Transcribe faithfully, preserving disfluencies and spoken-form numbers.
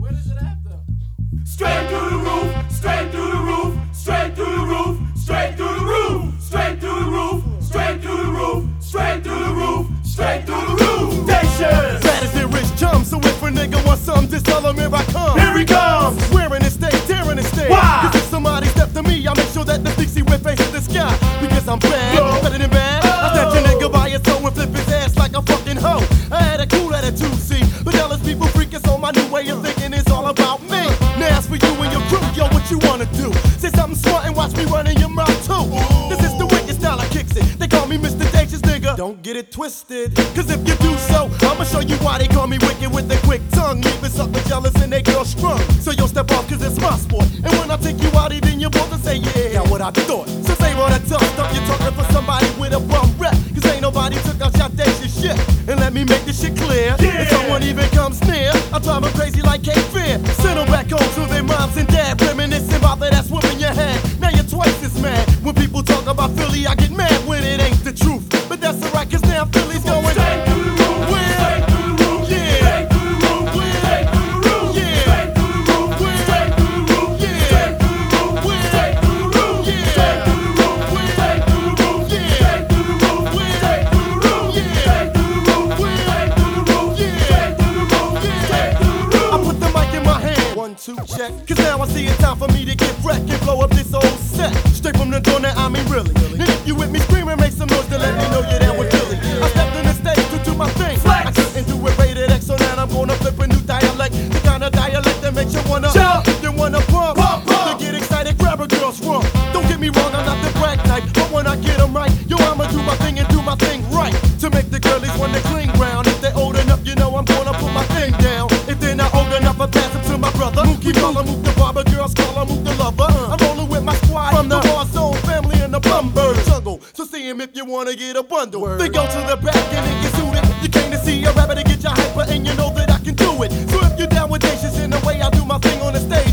Where does it have them? Straight through the roof, straight through the roof, straight through the roof, straight through the roof, straight through the roof, straight through the roof, straight through the roof, straight through the roof. Station! Bad as their rich chum, so if a nigga wants some, just tell him here I come. Here he comes! Swearing and stay, tearing and stay. Why? Cause if somebody step to me, I make sure that the Dixie whip faces the sky. Because I'm bad, Yo. better than bad. Oh. I snatch a nigga by his toe and flip his ass like a fucking hoe. I had a cool attitude, see, but now there's people freaking, so my new way of thinking is all about me. Now as for you and your crew, yo, what you wanna do? Say something smart and watch me run in your mouth too. Ooh. This is the wicked style I kicks it. They call me Mister Dangerous, nigga. Don't get it twisted. Cause if you do so, I'ma show you why they call me wicked with a quick tongue. Leaving something jealous and they girl strung. So yo, step off cause it's my sport. And when I take you out, then you're both to say, yeah, got what I thought. So say all that tough stuff, you're talking for somebody with a bum rep. Cause ain't nobody took out your Dacious shit. And let me make this shit clear. Yeah. If someone even comes near, I drive them crazy like Cape Fear. Send them back home to their moms and dad, reminiscing about that ass whooping your head. Now you're twice as mad. When people talk about Philly, I get mad when it ain't the truth. But that's alright, cause now Philly's going Straight through the roof, Where? straight through the roof, Yeah. straight through the roof, Where? straight through the roof, Yeah. straight through the roof, Where? straight through the roof, Yeah. straight through the roof, Where? straight through the roof, Yeah. straight through the roof, Where? straight through the roof, Yeah. straight through the roof, Where? straight through the roof, Yeah. straight through the roof, Where? straight through the roof, Yeah. straight through the roof, Yeah. straight through the roof. I put the mic in my hand. One, two, check. Cause now I see it's time for me to get wrecked and blow up this old set. Straight from the door, now I mean really. Then if you with me screaming, make some noise to let me know you're down with Philly. I stepped on the stage to do my thing. Flex. I couldn't do it rated X, so now I'm gonna flip a new dialect. The kind of dialect that makes you wanna Jump. you wanna pump. Pump, pump. To get excited, grab a girl's rump. Don't get me wrong, I'm not the brag type, but when I get 'em right, yo, I'ma do my thing and do my thing right. To make the girlies wanna cling round. If they're old enough, you know I'm gonna put my thing down. If they're not old enough, I pass them to my brother. Mookie Baller, move the barber, girls call her, move the lover. I'm rolling with my squad from the War Zone family in the Bumberg jungle. So see him if you wanna get a bundle. They go to the back and they get suited. You came to see a rabbit to get your hyper, and you know that I can do it. So if you're down with Dacious in the way I do my thing on the stage,